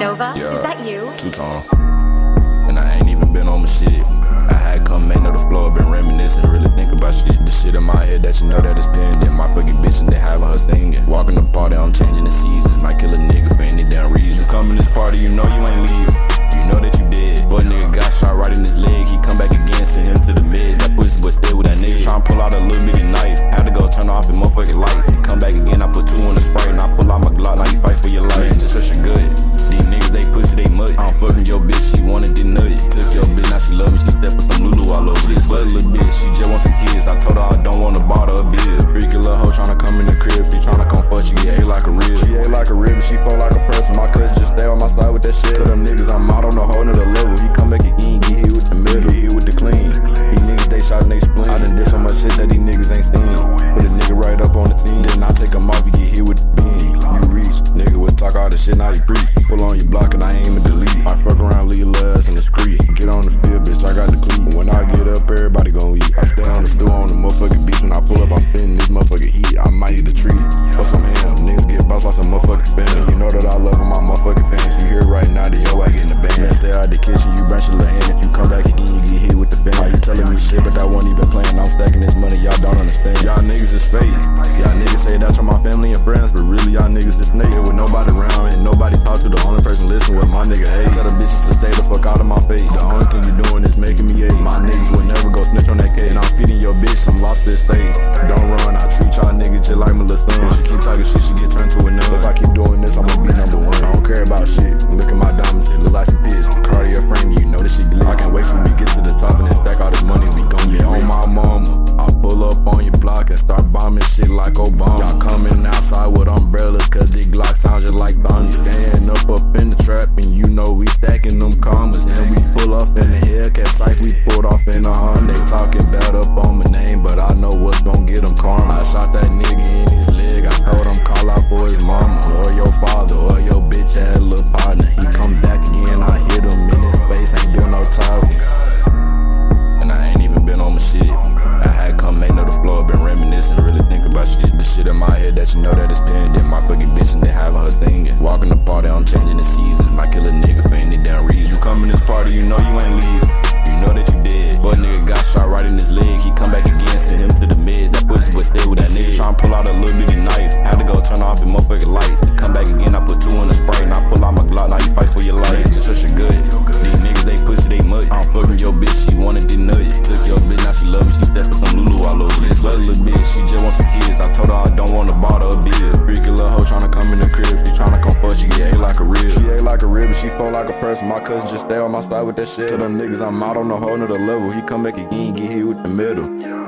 Nova, Yeah, is that you? Two-tone. And I ain't even been on my shit. I had come in on the floor, been reminiscing, really think about shit. The shit in my head that you know that it's pending. My fucking bitch and they having her singing. Walking the party, I'm changing the seasons. Might kill a nigga for any damn reason. You come in this party, you know you ain't leaving. You know that you dead. But nigga got shot right in his leg. He come back again, send him to the meds. That pussy boy stay with that nigga. Tryna pull out a little bitty knife. Had to go turn off the motherfucking lights. He come back again, I put 2 in the Sprite. And I pull out my Glock, now you fight for your life. Man, just such a good. These niggas, they pussy, they mud. I'm fucking your bitch, she wanted to nut it. Took your bitch, now she love me. She step with some Lulu all over it. Slutty little bitch, she just want some kids. I told her I don't want to bother a bill. Freaky little hoe tryna come in the crib. She tryna come fuck, she get ate like a rib. She ate like a rib, and she fall like a person. My cousin just stay on my side with that shit. To them niggas, I'm out on a whole nother level. He come back and he ain't get hit with the middle, get hit with the clean. These niggas, they shot and they spleen. I done did so much shit that these niggas ain't seen. Put a nigga right up on the team, then I take him off, he get hit with the beam. You reach, nigga was talk all the shit, now you preach. Pull on your block and I aim and delete. I fuck around, leave your ass in the street. Get on the field, bitch, I got the cleat. When I get up, everybody gon' eat. I stay on the stool on the motherfucking beach. When I pull up, I'm spinning this motherfucking heat. I might eat a treat. For some ham, niggas get bossed like some motherfucking band. You know that I love my motherfucking fans. You hear right now, then yo, I get in the band. Man, stay out the kitchen, you brush your little hand. If you come back again, you get hit with the fan. How you telling me shit, but that wasn't even playing. I'm stacking this money, y'all don't understand. Y'all niggas is fake. Y'all niggas say that's for my family and friends, but really y'all niggas is snake. With nobody around and nobody talk to, the only person listen with my nigga hate. Tell them bitches to stay the fuck out of my face. The only thing you doing is making me hate. My niggas would never go snitch on that case. And I'm feeding your bitch some lobster steak. Don't run, I treat y'all niggas just like my little son. If she keep talking shit, she get turned to a nun. If I keep doing this, I'ma be #1. I don't care about shit. Look at my diamonds, it look like some piss. Cartier frame, you know this shit glitz. I can't wait till we get to the top and then stack all this money. We gon' get on my mama. I pull up on your block and start bombing shit like Obama. Y'all coming outside with umbrellas, cause the Glock sound just like thunder. Staying up in the trap and you know we stacking them commas. And we pull off in the Hellcat psych, we pulled off in a Honda. They talking bad up on my name, but I know what's gon' get him karma. I shot that nigga in his leg, I told him call out for his mama. Or your father, or your bitch ass little partner. He come back again, I hit him in his face, ain't doing no talking. And I ain't even been on my shit. I had come make on the floor, been reminiscing, really think about shit. The shit in my head that you know that it's pending. My fucking bitch and they having her singing. Walking the party, I'm changing the seasons. Might kill a nigga for any damn reason. You come in this party, you know you ain't leaving. You know that you dead. But nigga got shot right in his leg. He come back again, send him to the meds. That pussy boy stay with that nigga. Tryna pull out a little bitty knife. Had to go turn off the motherfucking lights. He come back again, I put 2 in the Sprite. And I pull out my Glock, now you fight for your life. Just such a good. These niggas, they pussy, they mud. I'm fucking your bitch, she wanted to nut it. Took your bitch, now she love me. She step with some Lulu all over it. Slutty little bitch, she just want some kids. I told her I don't want to bother a bill. Freaky little hoe tryna come in the crib. She tryna come fuck, she get ate like a rib. She ate like a rib, and she fall like a person. My cousin just stay on my side with that shit. To them niggas, I'm out on a whole nother level. He come back again, get hit with the middle.